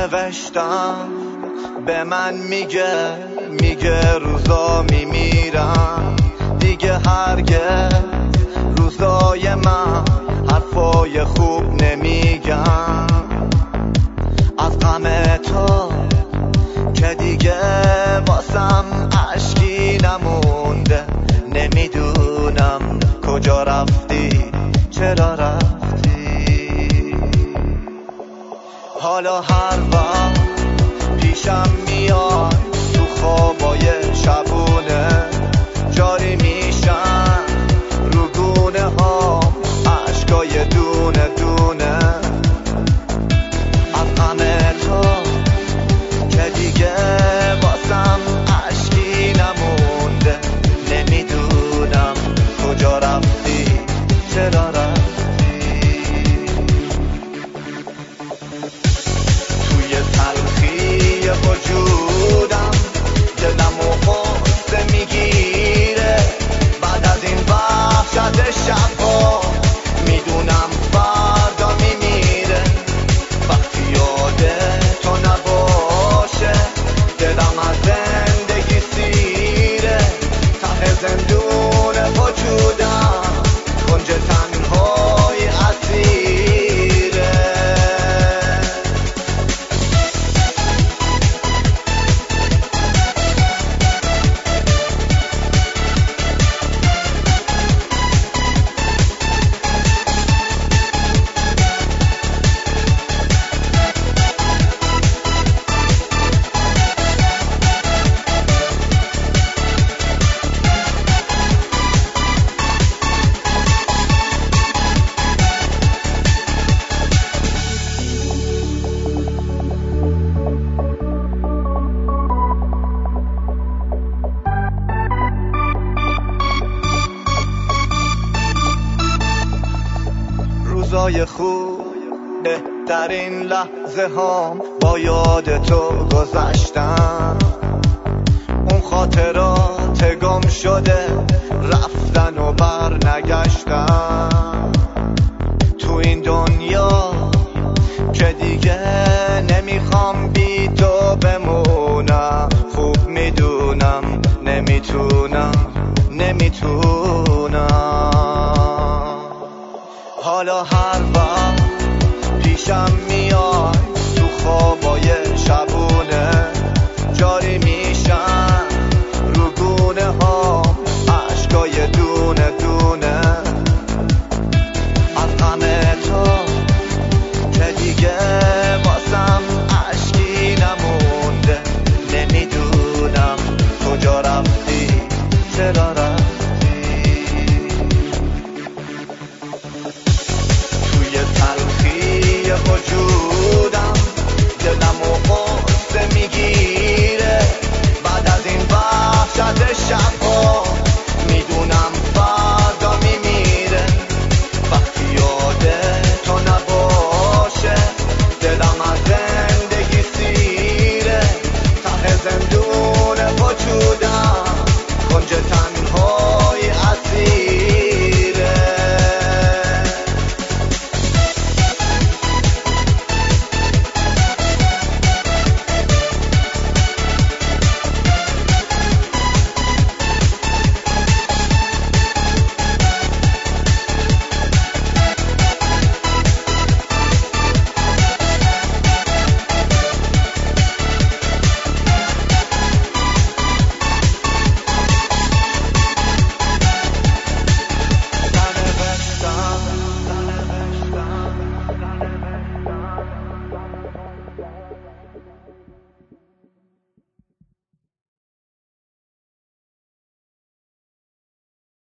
نوشتم به من میگه روزا میمیرم دیگه، هرگز روزای من حرفای خوب نمیگم از غم تو که دیگه واسم عشقی نمونده. نمیدونم کجا رفتی، چرا رفتی. حالا هر وقت پیشم میای تو خوابای شبونه، جاری میشن رو گونه ها عشقای دونه دونه از غم تو که دیگه واسم عشقی نمونده. نمیدونم کجا رفتی، چرا رفتی. توی تلخی وجودم دلمو غصه میگیره بعد از این وحشت شبا. میدونم فردا میمیره وقتی یاد تو نباشه. دلم از زندگی سیره ته زندون وجودم، کنج تنهای اسیره. روزای خوب بهترین لحظه هام با یاد تو گذشتن. اون خاطرات گم شده رفتن و بر نگشتن. تو این دنیا که دیگه نمیخوام بی تو بمونم. خوب میدونم نمیتونم. حالا هر وقت پیشم میای تو خوابای شبونه،